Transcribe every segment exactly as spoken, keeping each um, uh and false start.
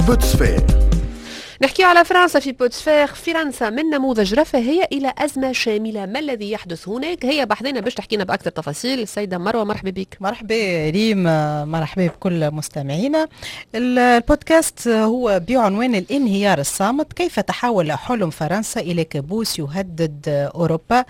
بوتسفير. نحكي على فرنسا في بوتسفير. فرنسا من نموذج رفاهية إلى أزمة شاملة، ما الذي يحدث هناك؟ هي بحثنا باش تحكينا بأكثر تفاصيل السيدة مروة. مرحبا بك. مرحبا ريم، مرحبا بكل مستمعينا. البودكاست هو بعنوان الانهيار الصامت، كيف تحول حلم فرنسا إلى كابوس يهدد أوروبا.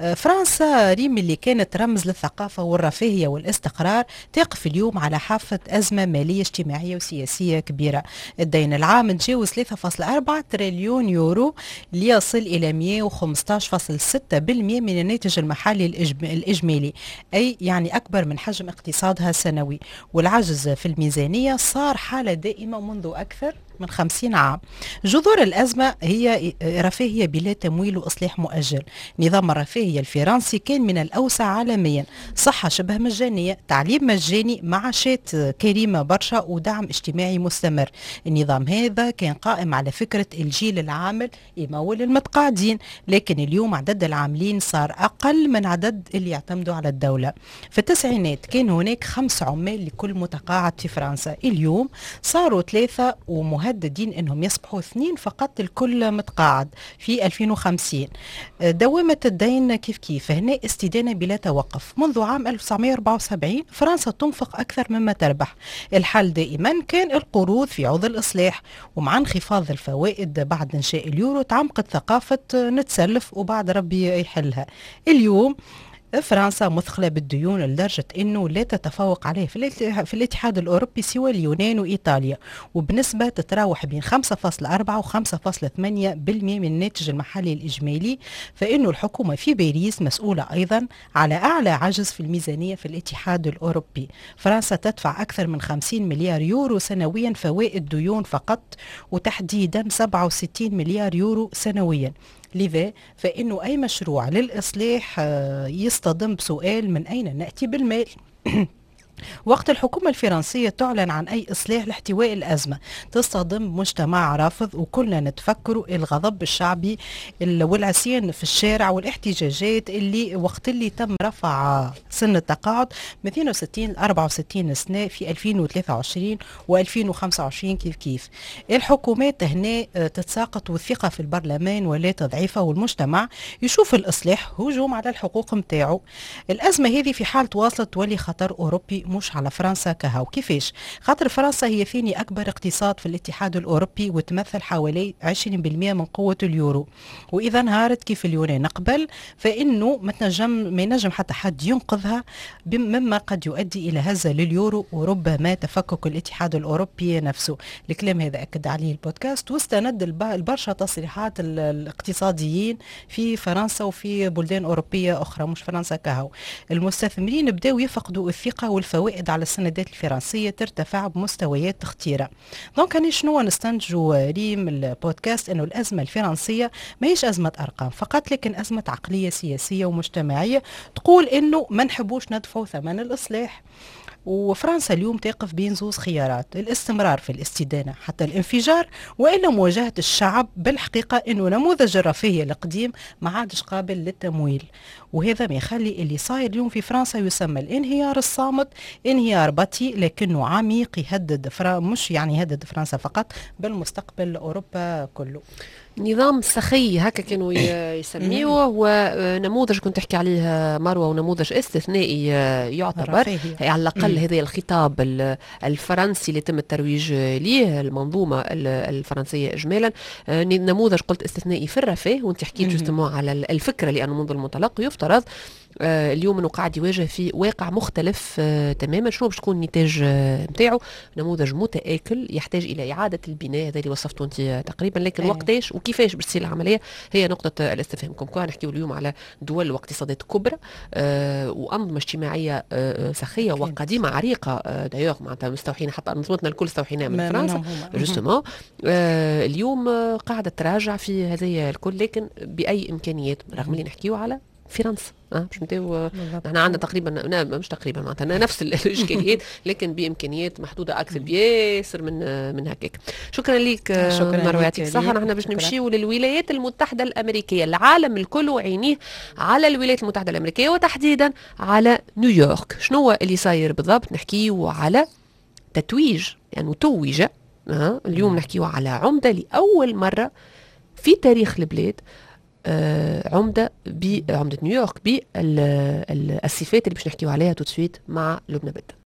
فرنسا ريم اللي كانت رمز للثقافة والرفاهية والاستقرار تقف اليوم على حافة أزمة مالية اجتماعية وسياسية كبيرة. الدين العام تجاوز ثلاثة فاصلة أربعة تريليون يورو ليصل إلى مئة وخمسة عشر فاصلة ستة بالمئة من الناتج المحلي الإجمالي، أي يعني أكبر من حجم اقتصادها السنوي. والعجز في الميزانية صار حالة دائمة منذ أكثر من خمسين عام. جذور الأزمة هي رفاهية بلا تمويل وإصلاح مؤجل. نظام الرفاهية الفرنسي كان من الأوسع عالميا، صحة شبه مجانية، تعليم مجاني، معاشات كريمة برشا، ودعم اجتماعي مستمر. النظام هذا كان قائم على فكرة الجيل العامل يمول المتقاعدين، لكن اليوم عدد العاملين صار أقل من عدد اللي يعتمدوا على الدولة. في التسعينات كان هناك خمس عمال لكل متقاعد في فرنسا، اليوم صاروا ثلاثة ومهددين انهم يصبحوا اثنين فقط لكل متقاعد في ألفين وخمسين. دوامة الدين كيف كيف هنا استدانة بلا توقف. منذ عام ألف وتسعمئة وأربعة وسبعين فرنسا تنفق أكثر مما تربح. الحل دائما كان القروض في عوض الإصلاح، ومع انخفاض الفوائد بعد إنشاء اليورو تعمقت ثقافة نتسلف وبعد ربي يحلها. اليوم فرنسا مثقلة بالديون لدرجة أنه لا تتفوق عليه في الاتحاد الأوروبي سوى اليونان وإيطاليا، وبنسبة تتراوح بين خمسة فاصلة أربعة و خمسة فاصلة ثمانية بالمئة من الناتج المحلي الإجمالي. فإنه الحكومة في باريس مسؤولة أيضا على أعلى عجز في الميزانية في الاتحاد الأوروبي. فرنسا تدفع أكثر من خمسين مليار يورو سنويا فوائد ديون فقط، وتحديدا سبعة وستين مليار يورو سنويا. لذا فإنه أي مشروع للإصلاح يصطدم بسؤال: من أين نأتي بالمال؟ وقت الحكومة الفرنسية تعلن عن أي إصلاح لاحتواء الأزمة تصطدم مجتمع رافض، وكلنا نتفكروا الغضب الشعبي والعصيان في الشارع والاحتجاجات اللي وقت اللي تم رفع سن التقاعد من اثنين وستين ل أربعة وستين سنة في ألفين وثلاثة وعشرين و ألفين وخمسة وعشرين. كيف كيف الحكومات هنا تتساقط، والثقة في البرلمان ولا تضعيفه، والمجتمع يشوف الإصلاح هجوم على الحقوق متاعه. الأزمة هذه في حال تواصلت تولي خطر أوروبي مش على فرنسا كهو. كيفاش؟ خاطر فرنسا هي ثاني أكبر اقتصاد في الاتحاد الأوروبي وتمثل حوالي عشرين بالمئة من قوة اليورو، وإذا انهارت كيف اليونان قبل فإنه ما تنجم ما ينجم حتى حد ينقذها، مما قد يؤدي إلى هزة لليورو وربما تفكك الاتحاد الأوروبي نفسه. الكلام هذا أكد عليه البودكاست، واستند البرشا تصريحات الاقتصاديين في فرنسا وفي بلدان أوروبية أخرى مش فرنسا كهو. المستثمرين بدأوا يفقدوا الثقة، والفوائد على السندات الفرنسية ترتفع بمستويات خطيرة. دونك أنا شنو نستنتجوا ريم البودكاست؟ إنه الأزمة الفرنسية ما هيش أزمة أرقام فقط، لكن أزمة عقلية سياسية ومجتمعية تقول إنه ما نحبوش ندفعوا ثمن الإصلاح. وفرنسا اليوم تقف بين زوز خيارات: الاستمرار في الاستدانة حتى الانفجار، وإلا مواجهة الشعب بالحقيقة إنه نموذج الرفاهية القديم ما عادش قابل للتمويل. وهذا ما يخلي اللي صاير اليوم في فرنسا يسمى الانهيار الصامت، انهيار بطيء لكنه عميق يهدد فرا مش يعني يهدد فرنسا فقط بل مستقبل أوروبا كله. نظام سخي هكا كانوا يسميوه، ونموذج كنت تحكي عليه مروة، ونموذج استثنائي يعتبر على الأقل. هذا الخطاب الفرنسي اللي تم الترويج ليه المنظومة الفرنسية إجمالا نموذج قلت استثنائي في الرفاه. وانت حكيت جستمو على الفكرة لأنه منذ المنطلق يفترض آه اليوم انه قاعد يواجه في واقع مختلف آه تماما. شنو باش تكون النتاج آه متاعه؟ نموذج متآكل يحتاج الى اعاده البناء، هذا اللي وصفته انت تقريبا، لكن أيه. وقتاش وكيفاش باش تصير العمليه هي نقطه الاستفهام. كم نحكيو اليوم على دول واقتصادات كبرى آه وانظمه اجتماعيه آه سخيه وقديمه عريقه آه دايوغ معناتها مستوحين، حتى انظمتنا الكل استوحينا من فرنسا جوستومون. آه اليوم آه قاعده تراجع في هذه الكل، لكن باي امكانيات، رغم اللي نحكيو على فرنسا اه مش نتاو احنا عندنا تقريبا مش تقريبا معناتها نفس الاشكاليات لكن بامكانيات محدوده اكثر بياسر من من هكاك. شكرا لك مروه، يعطيك الصحه. نحن باش نمشيو للولايات المتحده الامريكيه. العالم الكل وعينيه على الولايات المتحده الامريكيه وتحديدا على نيويورك. شنو اللي صاير بالضبط؟ نحكيو على تتويج، يعني توج أه؟ اليوم نحكيو على عمدة لأول مرة في تاريخ البلاد، آه عمدة بعمدة نيويورك بالصفات اللي باش نحكيو عليها توت سويت مع لبنى بدة.